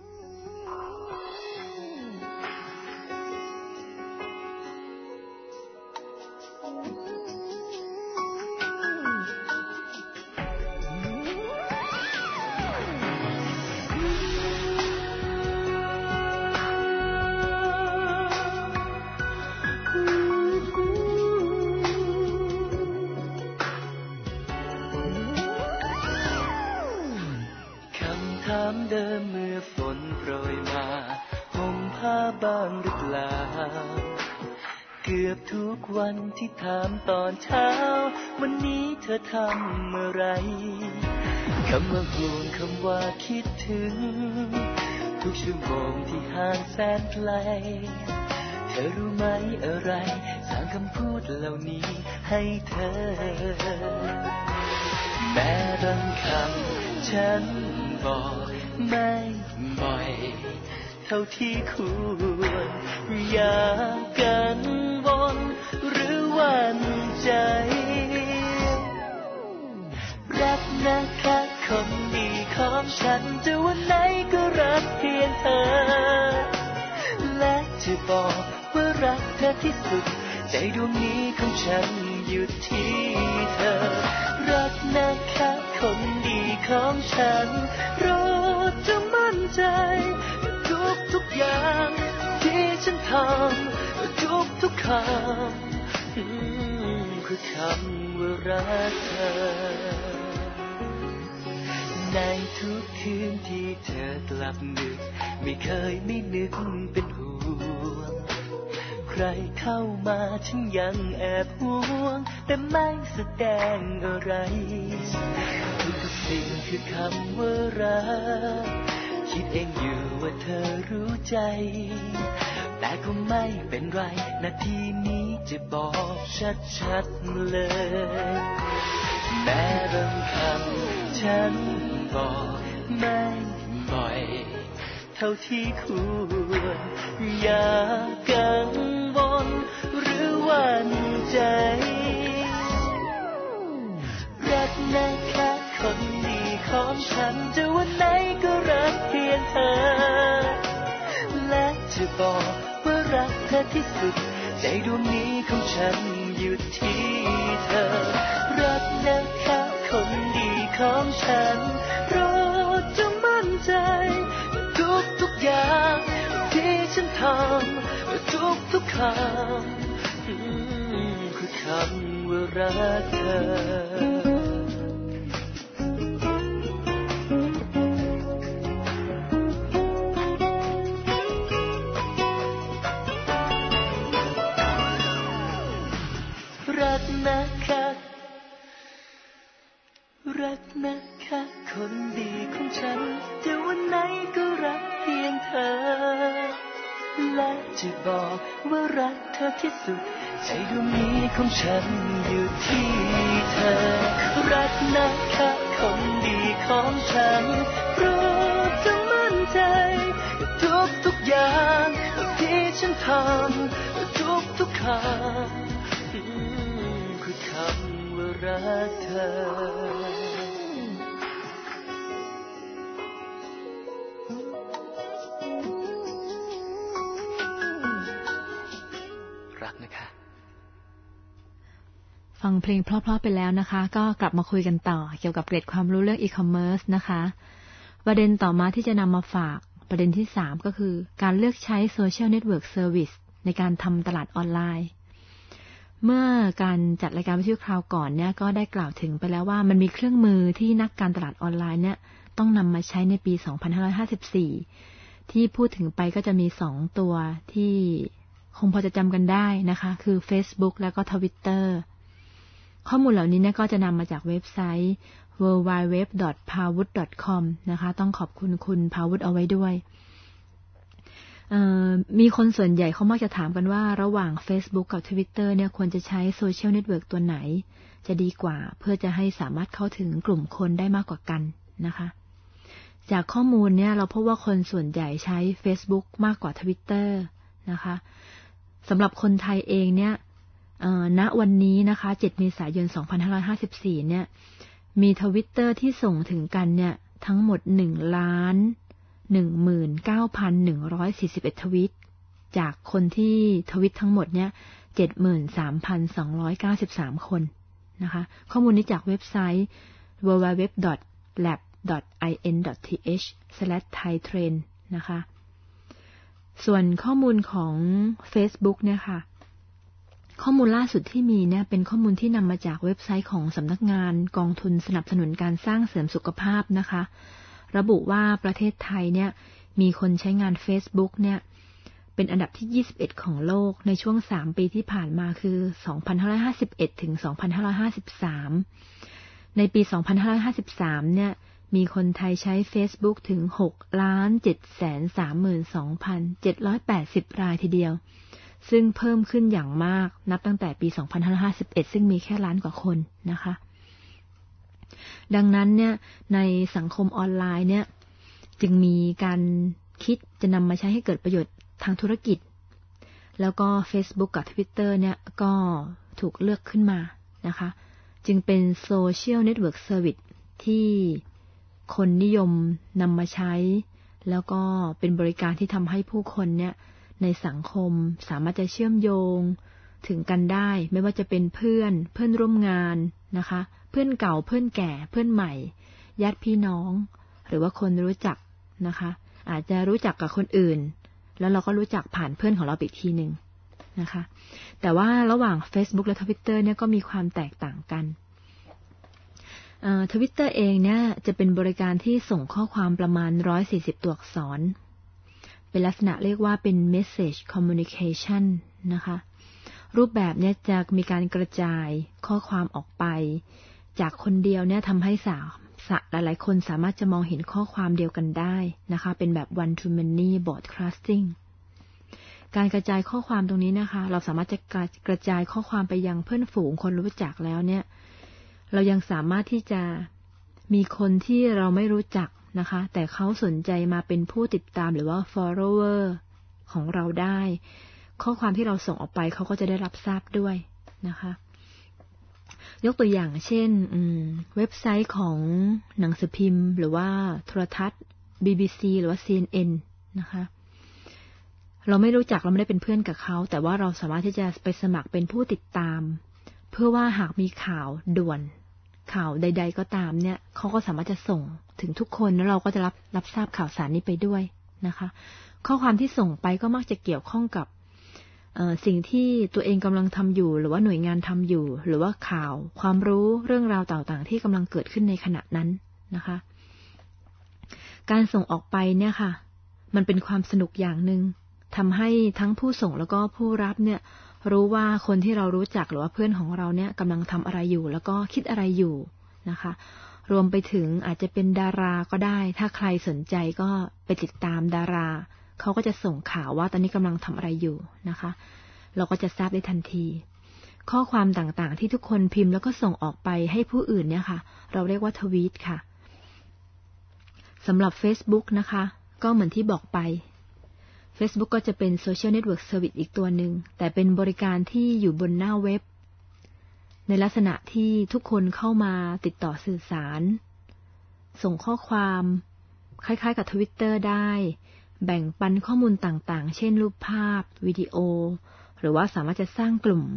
เดิมเมื่อฝนโปรยมาห่มผ้าบ้างหรือเปล่าเกือบทุกวันที่ถามตอนเช้าวันนี้เธอทำอะไรคำว่าห่วงคำว่าคิดถึงทุกชั่วโมงที่ห่างแสนไกลเธอรู้ไหมอะไรสร้างคำพูดเหล่านี้ให้เธอแม้บางคำฉันบอกไม่บ่อยเท่าที่ควรอย่ากันวนหรือหวั่นใจรักนะคะคนดีของฉันจะวันไหนก็รักเพียงเธอและจะบอกว่ารักเธอที่สุดใจดวงนี้ของฉันอยู่ที่เธอรักนะคะคนดีของฉันโปรดจงมั่นใจทุกทุกอย่างที่ฉันทำทุกทุกคำคือคำว่ารักเธอในทุกคืนที่เธอกลับดึกไม่เคยไม่นึกเป็นห่วงใครเข้ามาฉันยังแอบห่วงแต่ไม่แสดงอะไรทุกสิ่งคือคำว่ารักคิดเองอยู่ว่าเธอรู้ใจแต่ก็ไม่เป็นไรนาทีนี้จะบอกชัดๆเลยแม้บางคำฉันบอกไม่บ่อยเท่าที่ควรอย่ากังวลหรือหวั่นใจรักนะคะคนดีของฉันจะวันไหนก็รักเพียงเธอและจะบอกว่ารักเธอที่สุดใจดวงนี้ของฉันอยู่ที่เธอรักนะคะคนดีของฉันโปรดจงมั่นใจทุกทุกอย่างที่ฉันทำทุกทุกคำคือคำว่ารักเธอรักนะคะรักนะคะคนดีของฉันจะวันไหนก็รักเพียงเธอและจะบอกว่ารักเธอที่สุดใจดวงนี้ของฉันอยู่ที่เธอรักนะคะคนดีของฉันโปรดจงมั่นใจทุกทุกอย่างที่ฉันทำทุกทุกคำคือคำว่ารักเธอฝฟังเพลงเพราะๆไปแล้วนะคะก็กลับมาคุยกันต่อเกี่ยวกับเกร็ดความรู้เรื่องอีคอมเมิร์ซนะคะประเด็นต่อมาที่จะนำมาฝากประเด็นที่สามก็คือการเลือกใช้โซเชียลเน็ตเวิร์กเซอร์วิสในการทำตลาดออนไลน์เมื่อการจัดรายการวิทยุคราวก่อนเนี่ยก็ได้กล่าวถึงไปแล้วว่ามันมีเครื่องมือที่นักการตลาดออนไลน์เนี่ยต้องนำมาใช้ในปีสองพันห้าร้อยห้าสิบสี่ที่พูดถึงไปก็จะมีสองตัวที่คงพอจะจำกันได้นะคะคือ Facebook แล้วก็ Twitter ข้อมูลเหล่านี้เนี่ยก็จะนำมาจากเว็บไซต์ ดับเบิลยู ดับเบิลยู ดับเบิลยู ดอท พาวุธ ดอท คอม นะคะต้องขอบคุณคุณพาวุธเอาไว้ด้วยมีคนส่วนใหญ่เขามักจะถามกันว่าระหว่าง Facebook กับ Twitter เนี่ยควรจะใช้โซเชียลเน็ตเวิร์กตัวไหนจะดีกว่าเพื่อจะให้สามารถเข้าถึงกลุ่มคนได้มากกว่ากันนะคะจากข้อมูลเนี่ยเราพบว่าคนส่วนใหญ่ใช้ Facebook มากกว่า Twitter นะคะสำหรับคนไทยเองเนี่ยณวันนี้นะคะเจ็ดเมษายนสองพันห้าร้อยห้าสิบสี่เนี่ยมี Twitter ที่ส่งถึงกันเนี่ยทั้งหมดหนึ่งล้านหนึ่งหมื่นเก้าพันหนึ่งร้อยสี่สิบเอ็ด ทวีตจากคนที่ทวิตทั้งหมดเนี่ย เจ็ดหมื่นสามพันสองร้อยเก้าสิบสาม คนนะคะข้อมูลนี้จากเว็บไซต์ ดับเบิลยู ดับเบิลยู ดับเบิลยู ดอท แลบ ดอท ไอ เอ็น ดอท ที เอช สแลช ไทยเทรนด์ นะคะส่วนข้อมูลของ Facebook เนี่ยค่ะข้อมูลล่าสุดที่มีเนี่ยเป็นข้อมูลที่นำมาจากเว็บไซต์ของสำนักงานกองทุนสนับสนุนการสร้างเสริมสุขภาพนะคะระบุว่าประเทศไทยเนี่ยมีคนใช้งาน Facebook เนี่ยเป็นอันดับที่ยี่สิบเอ็ดของโลกในช่วงสามปีที่ผ่านมาคือสองพันห้าร้อยห้าสิบเอ็ดถึงสองพันห้าร้อยห้าสิบสามในปีสองพันห้าร้อยห้าสิบสามเนี่ยมีคนไทยใช้ Facebook ถึง หกล้านเจ็ดแสนสามหมื่นสองพันเจ็ดร้อยแปดสิบ รายทีเดียวซึ่งเพิ่มขึ้นอย่างมากนับตั้งแต่ปีสองพันห้าร้อยห้าสิบเอ็ดซึ่งมีแค่ล้านกว่าคนนะคะดังนั้นเนี่ยในสังคมออนไลน์เนี่ยจึงมีการคิดจะนำมาใช้ให้เกิดประโยชน์ทางธุรกิจแล้วก็ Facebook กับ Twitter เนี่ยก็ถูกเลือกขึ้นมานะคะจึงเป็นโซเชียลเน็ตเวิร์กเซอร์วิสที่คนนิยมนำมาใช้แล้วก็เป็นบริการที่ทำให้ผู้คนเนี่ยในสังคมสามารถจะเชื่อมโยงถึงกันได้ไม่ว่าจะเป็นเพื่อนเพื่อนร่วมงานนะคะเพื่อนเก่าเพื่อนแก่เพื่อนใหม่ญาติพี่น้องหรือว่าคนรู้จักนะคะอาจจะรู้จักกับคนอื่นแล้วเราก็รู้จักผ่านเพื่อนของเราอีกทีหนึ่งนะคะแต่ว่าระหว่าง Facebook และ Twitter เนี่ยก็มีความแตกต่างกันเอ่อ Twitter เองเนี่ยจะเป็นบริการที่ส่งข้อความประมาณหนึ่งร้อยสี่สิบตัวอักษรเป็นลักษณะเรียกว่าเป็น message communication นะคะรูปแบบเนี่ยจะมีการกระจายข้อความออกไปจากคนเดียวเนี่ยทำให้สาวหลายๆคนสามารถจะมองเห็นข้อความเดียวกันได้นะคะเป็นแบบ one to many broadcasting การกระจายข้อความตรงนี้นะคะเราสามารถจะกระจายข้อความไปยังเพื่อนฝูงคนรู้จักแล้วเนี่ยเรายังสามารถที่จะมีคนที่เราไม่รู้จักนะคะแต่เขาสนใจมาเป็นผู้ติดตามหรือว่า follower ของเราได้ข้อความที่เราส่งออกไปเขาก็จะได้รับทราบด้วยนะคะยกตัวอย่างเช่นเว็บไซต์ของหนังสือพิมพ์หรือว่าโทรทัศน์ บี บี ซี หรือว่า ซี เอ็น เอ็น นะคะเราไม่รู้จักเราไม่ได้เป็นเพื่อนกับเขาแต่ว่าเราสามารถที่จะไปสมัครเป็นผู้ติดตามเพื่อว่าหากมีข่าวด่วนข่าวใดๆก็ตามเนี่ยเขาก็สามารถจะส่งถึงทุกคนแล้วเราก็จะรับรับทราบข่าวสารนี้ไปด้วยนะคะข้อความที่ส่งไปก็มักจะเกี่ยวข้องกับสิ่งที่ตัวเองกำลังทำอยู่หรือว่าหน่วยงานทำอยู่หรือว่าข่าวความรู้เรื่องราวต่างๆที่กำลังเกิดขึ้นในขณะนั้นนะคะการส่งออกไปเนี่ยค่ะมันเป็นความสนุกอย่างหนึ่งทำให้ทั้งผู้ส่งแล้วก็ผู้รับเนี่ยรู้ว่าคนที่เรารู้จักหรือว่าเพื่อนของเราเนี่ยกำลังทำอะไรอยู่แล้วก็คิดอะไรอยู่นะคะรวมไปถึงอาจจะเป็นดาราก็ได้ถ้าใครสนใจก็ไปติดตามดาราเขาก็จะส่งข่าวว่าตอนนี้กำลังทำอะไรอยู่นะคะเราก็จะทราบได้ทันทีข้อความต่างๆที่ทุกคนพิมพ์แล้วก็ส่งออกไปให้ผู้อื่นเนี่ยค่ะเราเรียกว่าทวีตค่ะสำหรับ Facebook นะคะก็เหมือนที่บอกไป Facebook ก็จะเป็นโซเชียลเน็ตเวิร์กเซอร์วิสอีกตัวหนึ่งแต่เป็นบริการที่อยู่บนหน้าเว็บในลักษณะที่ทุกคนเข้ามาติดต่อสื่อสารส่งข้อความคล้ายๆกับ Twitter ได้แบ่งปันข้อมูลต่างๆเช่นรูปภาพวิดีโอหรือว่าสามารถจะสร้างกลุ่ม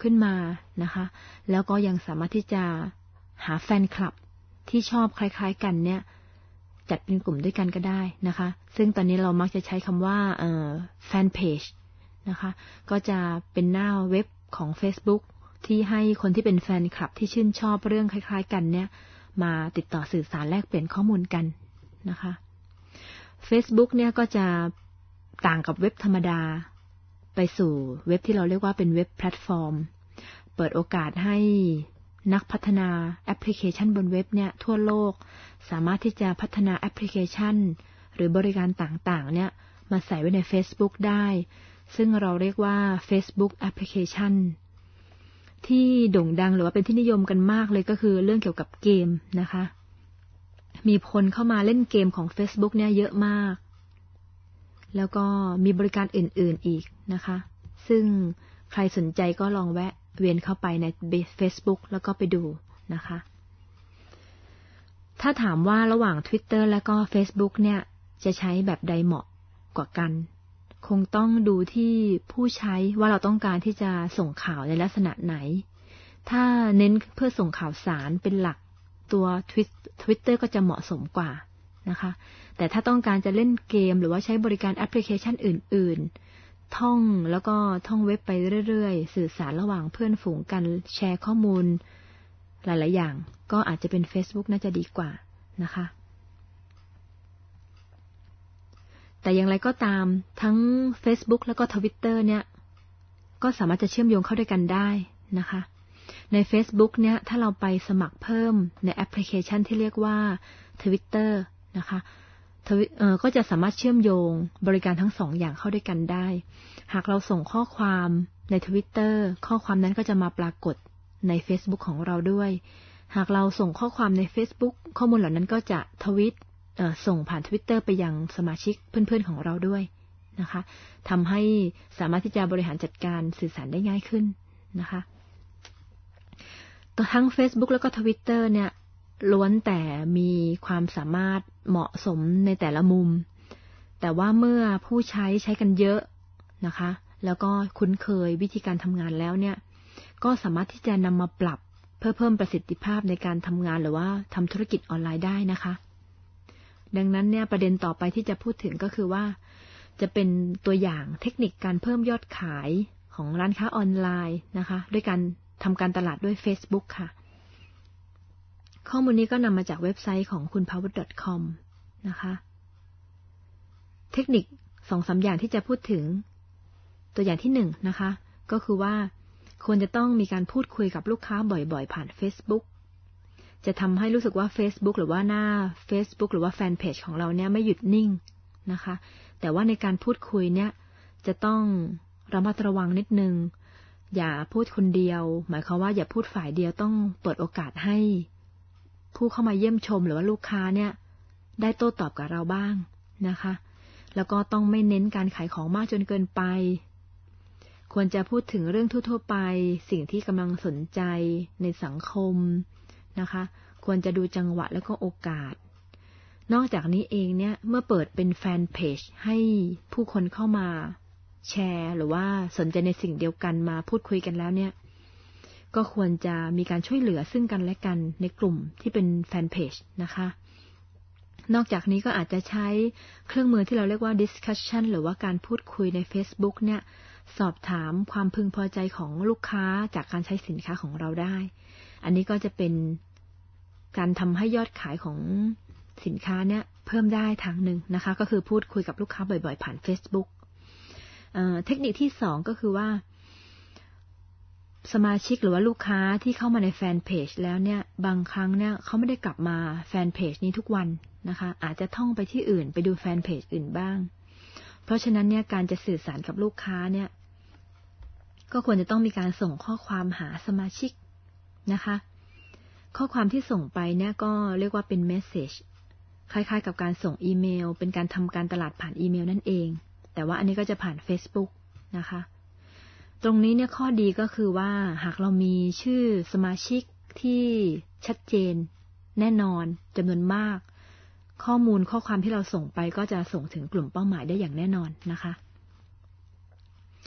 ขึ้นมานะคะแล้วก็ยังสามารถที่จะหาแฟนคลับที่ชอบคล้ายๆกันเนี่ยจัดเป็นกลุ่มด้วยกันก็ได้นะคะซึ่งตอนนี้เรามักจะใช้คำว่าเอ่อแฟนเพจนะคะก็จะเป็นหน้าเว็บของ Facebook ที่ให้คนที่เป็นแฟนคลับที่ชื่นชอบเรื่องคล้ายๆกันเนี่ยมาติดต่อสื่อสารแลกเปลี่ยนข้อมูลกันนะคะ Facebook เนี่ยก็จะต่างกับเว็บธรรมดาไปสู่เว็บที่เราเรียกว่าเป็นเว็บแพลตฟอร์มเปิดโอกาสให้นักพัฒนาแอปพลิเคชันบนเว็บเนี่ยทั่วโลกสามารถที่จะพัฒนาแอปพลิเคชันหรือบริการต่างๆเนี่ยมาใส่ไว้ใน Facebook ได้ซึ่งเราเรียกว่า Facebook Application ที่โด่งดังหรือว่าเป็นที่นิยมกันมากเลยก็คือเรื่องเกี่ยวกับเกมนะคะมีคนเข้ามาเล่นเกมของ Facebook เนี่ยเยอะมากแล้วก็มีบริการอื่นๆอีกนะคะซึ่งใครสนใจก็ลองแวะเวียนเข้าไปใน Facebook แล้วก็ไปดูนะคะถ้าถามว่าระหว่าง Twitter แล้วก็ Facebook เนี่ยจะใช้แบบใดเหมาะกว่ากันคงต้องดูที่ผู้ใช้ว่าเราต้องการที่จะส่งข่าวในลักษณะไหนถ้าเน้นเพื่อส่งข่าวสารเป็นหลักตัว Twitter ก็จะเหมาะสมกว่านะคะแต่ถ้าต้องการจะเล่นเกมหรือว่าใช้บริการแอปพลิเคชันอื่นๆท่องแล้วก็ท่องเว็บไปเรื่อยๆสื่อสารระหว่างเพื่อนฝูงกันแชร์ข้อมูลหลายๆอย่างก็อาจจะเป็น Facebook น่าจะดีกว่านะคะแต่อย่างไรก็ตามทั้ง Facebook แล้วก็ Twitter เนี่ยก็สามารถจะเชื่อมโยงเข้าด้วยกันได้นะคะใน Facebook เนี่ยถ้าเราไปสมัครเพิ่มในแอปพลิเคชันที่เรียกว่า Twitter นะคะเอ่อก็จะสามารถเชื่อมโยงบริการทั้งสองอย่างเข้าด้วยกันได้หากเราส่งข้อความใน Twitter ข้อความนั้นก็จะมาปรากฏใน Facebook ของเราด้วยหากเราส่งข้อความใน Facebook ข้อมูลเหล่านั้นก็จะทวีตส่งผ่าน Twitter ไปยังสมาชิกเพื่อนๆของเราด้วยนะคะทำให้สามารถที่จะบริหารจัดการสื่อสารได้ง่ายขึ้นนะคะทั้ง Facebook แล้วก็ Twitter เนี่ยล้วนแต่มีความสามารถเหมาะสมในแต่ละมุมแต่ว่าเมื่อผู้ใช้ใช้กันเยอะนะคะแล้วก็คุ้นเคยวิธีการทำงานแล้วเนี่ยก็สามารถที่จะนำมาปรับเพื่อเพิ่มประสิทธิภาพในการทำงานหรือว่าทำธุรกิจออนไลน์ได้นะคะดังนั้นเนี่ยประเด็นต่อไปที่จะพูดถึงก็คือว่าจะเป็นตัวอย่างเทคนิคการเพิ่มยอดขายของร้านค้าออนไลน์นะคะด้วยการทำการตลาดด้วย Facebook ค่ะข้อมูลนี้ก็นำมาจากเว็บไซต์ของคุณ พาวเวอร์ ดอท คอม นะคะเทคนิค สองสาม อย่างที่จะพูดถึงตัวอย่างที่หนึ่งนะคะก็คือว่าควรจะต้องมีการพูดคุยกับลูกค้าบ่อยๆผ่าน Facebook จะทำให้รู้สึกว่า Facebook หรือว่าหน้า Facebook หรือว่าแฟนเพจของเราเนี่ยไม่หยุดนิ่งนะคะแต่ว่าในการพูดคุยเนี่ยจะต้องระมัดระวังนิดนึงอย่าพูดคนเดียวหมายความว่าอย่าพูดฝ่ายเดียวต้องเปิดโอกาสให้ผู้เข้ามาเยี่ยมชมหรือว่าลูกค้าเนี่ยได้โต้ตอบกับเราบ้างนะคะแล้วก็ต้องไม่เน้นการขายของมากจนเกินไปควรจะพูดถึงเรื่องทั่วๆไปสิ่งที่กำลังสนใจในสังคมนะคะควรจะดูจังหวะแล้วก็โอกาสนอกจากนี้เองเนี่ยเมื่อเปิดเป็นแฟนเพจให้ผู้คนเข้ามาแชร์หรือว่าสนใจในสิ่งเดียวกันมาพูดคุยกันแล้วเนี่ยก็ควรจะมีการช่วยเหลือซึ่งกันและกันในกลุ่มที่เป็นแฟนเพจนะคะนอกจากนี้ก็อาจจะใช้เครื่องมือที่เราเรียกว่า discussion หรือว่าการพูดคุยใน Facebook เนี่ยสอบถามความพึงพอใจของลูกค้าจากการใช้สินค้าของเราได้อันนี้ก็จะเป็นการทำให้ยอดขายของสินค้าเนี่ยเพิ่มได้ทางหนึ่งนะคะก็คือพูดคุยกับลูกค้าบ่อยๆผ่าน Facebook เอ่อเทคนิคที่สองก็คือว่าสมาชิกหรือว่าลูกค้าที่เข้ามาในแฟนเพจแล้วเนี่ยบางครั้งเนี่ยเขาไม่ได้กลับมาแฟนเพจนี้ทุกวันนะคะอาจจะท่องไปที่อื่นไปดูแฟนเพจอื่นบ้างเพราะฉะนั้นเนี่ยการจะสื่อสารกับลูกค้าเนี่ยก็ควรจะต้องมีการส่งข้อความหาสมาชิกนะคะข้อความที่ส่งไปเนี่ยก็เรียกว่าเป็นเมสเสจคล้ายๆกับการส่งอีเมลเป็นการทำการตลาดผ่านอีเมลนั่นเองแต่ว่าอันนี้ก็จะผ่าน Facebook นะคะตรงนี้เนี่ยข้อดีก็คือว่าหากเรามีชื่อสมาชิกที่ชัดเจนแน่นอนจำนวนมากข้อมูลข้อความที่เราส่งไปก็จะส่งถึงกลุ่มเป้าหมายได้อย่างแน่นอนนะคะ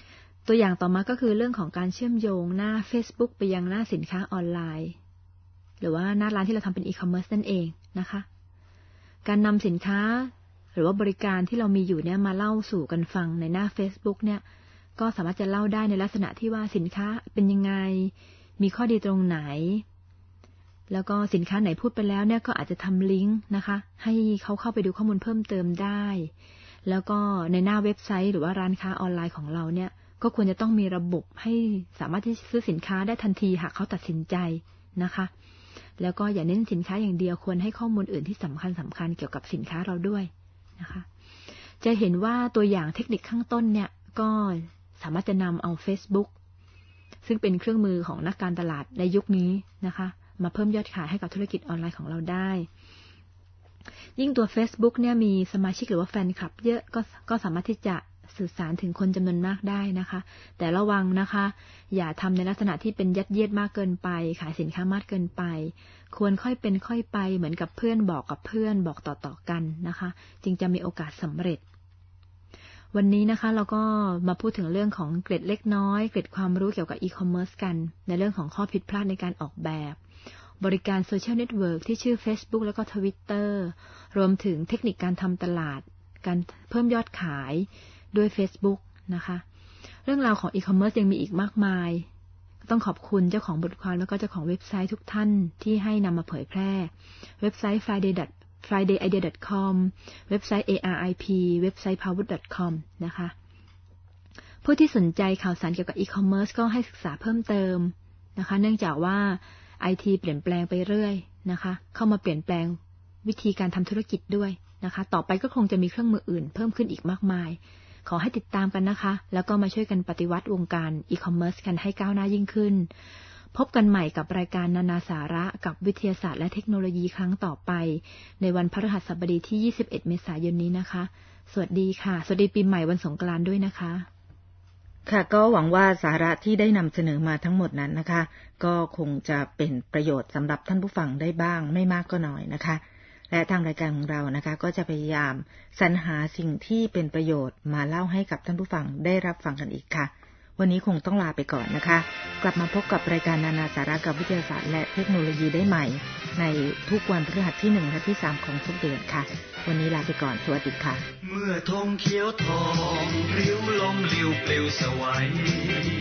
ตัวอย่างต่อมาก็คือเรื่องของการเชื่อมโยงหน้า Facebook ไปยังหน้าสินค้าออนไลน์หรือว่าหน้าร้านที่เราทำเป็นอีคอมเมิร์ซนั่นเองนะคะการนำสินค้าหรือว่าบริการที่เรามีอยู่เนี่ยมาเล่าสู่กันฟังในหน้า Facebook เนี่ยก็สามารถจะเล่าได้ในลักษณะที่ว่าสินค้าเป็นยังไงมีข้อดีตรงไหนแล้วก็สินค้าไหนพูดไปแล้วเนี่ยก็อาจจะทำลิงก์นะคะให้เขาเข้าไปดูข้อมูลเพิ่มเติมได้แล้วก็ในหน้าเว็บไซต์หรือว่าร้านค้าออนไลน์ของเราเนี่ยก็ควรจะต้องมีระบบให้สามารถที่จะซื้อสินค้าได้ทันทีหากเขาตัดสินใจนะคะแล้วก็อย่าเน้นสินค้าอย่างเดียวควรให้ข้อมูลอื่นที่สำคัญสำคัญเกี่ยวกับสินค้าเราด้วยนะคะจะเห็นว่าตัวอย่างเทคนิคข้างต้นเนี่ยก็สามารถจะนำเอา Facebook ซึ่งเป็นเครื่องมือของนักการตลาดในยุคนี้นะคะมาเพิ่มยอดขายให้กับธุรกิจออนไลน์ของเราได้ยิ่งตัว Facebook เนี่ยมีสมาชิกหรือว่าแฟนคลับเยอะก็ก็สามารถที่จะสื่อสารถึงคนจำนวนมากได้นะคะแต่ระวังนะคะอย่าทำในลักษณะที่เป็นยัดเยียดมากเกินไปขายสินค้ามากเกินไปควรค่อยเป็นค่อยไปเหมือนกับเพื่อนบอกกับเพื่อนบอกต่อๆกันนะคะจึงจะมีโอกาสสำเร็จวันนี้นะคะเราก็มาพูดถึงเรื่องของเกร็ดเล็กน้อยเกร็ดความรู้เกี่ยวกับอีคอมเมิร์ซกันในเรื่องของข้อผิดพลาดในการออกแบบบริการโซเชียลเน็ตเวิร์กที่ชื่อ Facebook แล้วก็ Twitter รวมถึงเทคนิคการทำตลาดการเพิ่มยอดขายด้วย Facebook นะคะเรื่องราวของอีคอมเมิร์ซยังมีอีกมากมายต้องขอบคุณเจ้าของบทความแล้วก็เจ้าของเว็บไซต์ทุกท่านที่ให้นำมาเผยแพร่เว็บไซต์ friday friday idea dot com เว็บไซต์ เอ อาร์ ไอ พี เว็บไซต์ power dot com นะคะผู้ที่สนใจข่าวสารเกี่ยวกับอีคอมเมิร์ซก็ให้ศึกษาเพิ่มเติมนะคะเนื่องจากว่าไอ ที เปลี่ยนแปลงไปเรื่อยนะคะเข้ามาเปลี่ยนแปลงวิธีการทำธุรกิจด้วยนะคะต่อไปก็คงจะมีเครื่องมืออื่นเพิ่มขึ้นอีกมากมายขอให้ติดตามกันนะคะแล้วก็มาช่วยกันปฏิวัติวงการอีคอมเมิร์ซกันให้ก้าวหน้ายิ่งขึ้นพบกันใหม่กับรายการนานาสาระกับวิทยาศาสตร์และเทคโนโลยีครั้งต่อไปในวันพฤหัสบดีที่ยี่สิบเอ็ดเมษายนนี้นะคะสวัสดีค่ะสวัสดีปีใหม่วันสงกรานต์ด้วยนะคะค่ะก็หวังว่าสาระที่ได้นำเสนอมาทั้งหมดนั้นนะคะก็คงจะเป็นประโยชน์สำหรับท่านผู้ฟังได้บ้างไม่มากก็น้อยนะคะและทางรายการของเรานะคะก็จะพยายามสรรหาสิ่งที่เป็นประโยชน์มาเล่าให้กับท่านผู้ฟังได้รับฟังกันอีกค่ะวันนี้คงต้องลาไปก่อนนะคะกลับมาพบกับรายการนานาสาระกับวิทยาศาสตร์และเทคโนโลยีได้ใหม่ในทุกวันพฤหัสที่หนึ่งและที่สามของทุกเดือนค่ะวันนี้ลาไปก่อนสวัสดีค่ะเมื่อธงเขียวทองริ้วลมลิ้วปลิวสวัย